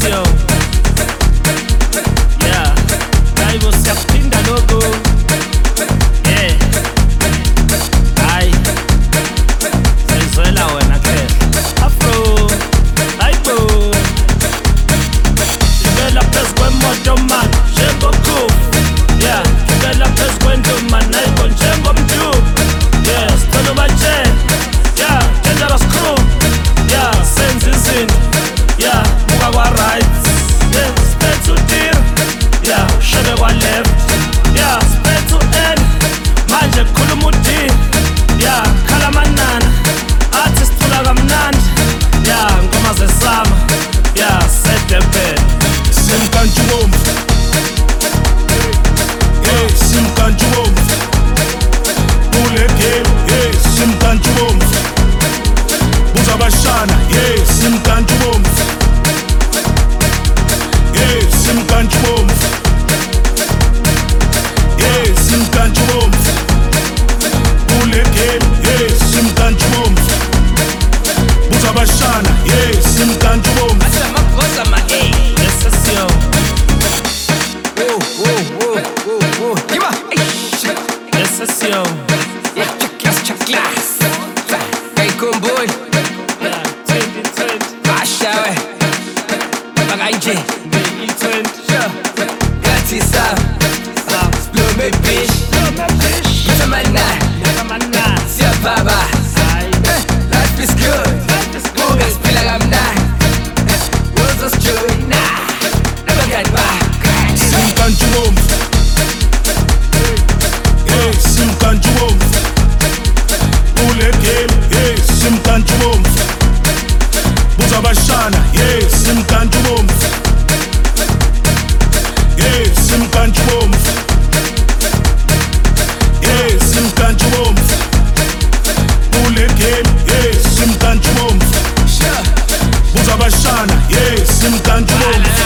session. Yeah, hayibo siyaphinda lokho. Yeah, hayi sezwela wena khehla afro hayibo ivela phezu kwemoto man njengokhofu. Yeah, ivela phezu kwendlu man hayibo njengomjubu. Yeah, sicela ubatshele. Yeah, dangerous crew. Yeah, senza izinto. Yeah, buka kwa right. Yeah, spare to deal. Yeah, shebe kwa left. Yeah, spare to end. Manje khuluma udini. Yeah, khala manana. Athi sithula kamnandi. Yeah, ngoma zesama. Yeah, set the bed. Simkanti bomvu. Hey, simkanti bomvu. Kule game, hey, simkanti bomvu. Buza bashana, hey, simkanti bomvu. Hey, simkanti bomvu. Hey, simkanti bomvu. Kule game, hey, simkanti bomvu. Buza bashana, hey, simkanti bomvu. Asema kosa ma hey. Yes, session. Giba. Yes, session. Check class. Hey, comboy. Yeah, 2020. Ashawe. Bagaije. B20. Gratis Blow me bitch. Tamana. Sia baba. Life is good. Mugas pilagamna. Was us joy na. Never get back. Simkanti bomvu. Hey, simkanti bomvu. Kule game, hey, simkanti bomvu. Buza bashana, hey, simkanti bomvu. Hey, simkanti bomvu. Hey, simkanti bomvu. Kule game, hey, simkanti bomvu. Buza bashana, hey, simkanti bomvu.